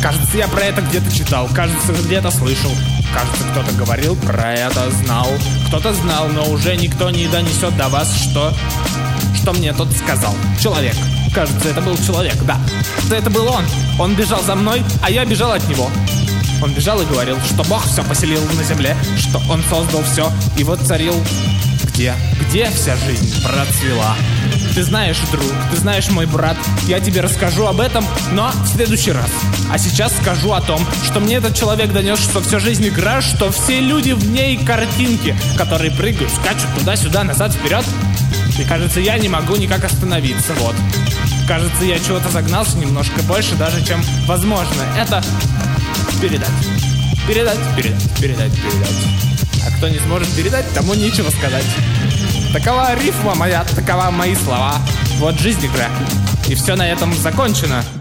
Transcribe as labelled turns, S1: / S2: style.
S1: Кажется, я про это где-то читал, кажется, где-то слышал. Кажется, кто-то говорил про это, знал. Кто-то знал, но уже никто не донесет до вас, что мне тот сказал. Человек. Кажется, это был человек, да. Это был он. Он бежал за мной, а я бежал от него. Он бежал и говорил, что Бог все поселил на земле, что Он создал все и вот царил. Где вся жизнь процвела? Ты знаешь, друг, ты знаешь, мой брат, я тебе расскажу об этом, но в следующий раз. А сейчас скажу о том, что мне этот человек донес, что вся жизнь игра, что все люди в ней картинки, которые прыгают, скачут туда-сюда, назад, вперед. И кажется, я не могу никак остановиться, вот. Кажется, я чего-то загнался немножко больше даже, чем возможно. Это передать. А кто не сможет передать, тому нечего сказать. Такова рифма моя, такова мои слова. Вот жизнь игра. И все на этом закончено.